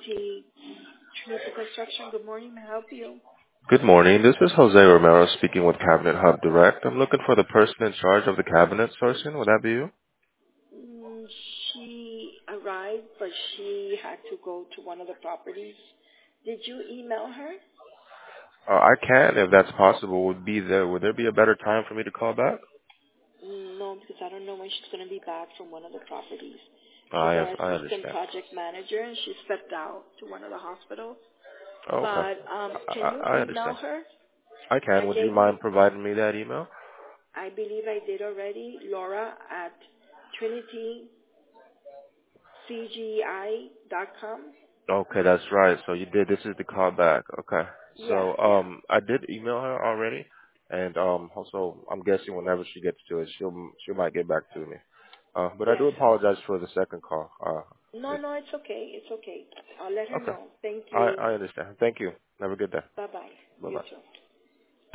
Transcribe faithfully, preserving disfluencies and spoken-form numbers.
Trinity Trinity Construction. Good morning. May I help you? Good morning. This is Jose Romero speaking with Cabinet Hub Direct. I'm looking for the person in charge of the cabinet sourcing. Would that be you? Mm, she arrived, but she had to go to one of the properties. Did you email her? Uh, I can, if that's possible. Would be there? Would there be a better time for me to call back? Mm, No, because I don't know when she's going to be back from one of the properties. She's I our I assistant understand. project manager, and she stepped out to one of the hospitals. Okay, But um, I, can you I I email understand. her? I can. I Would you gave you, mind providing me that email? I believe I did already, Laura at Trinity C G I dot com. Okay, that's right. So you did. This is the call back. Okay. Yeah, So yeah. um, I did email her already, and um, also I'm guessing whenever she gets to it, she'll she might get back to me. Uh, but I Yes. do apologize for the second call. Uh, No, it, no, it's okay. It's okay. I'll let her okay. know. Thank I you. I understand. Thank you. Have a good day. Bye-bye. Bye You bye. too.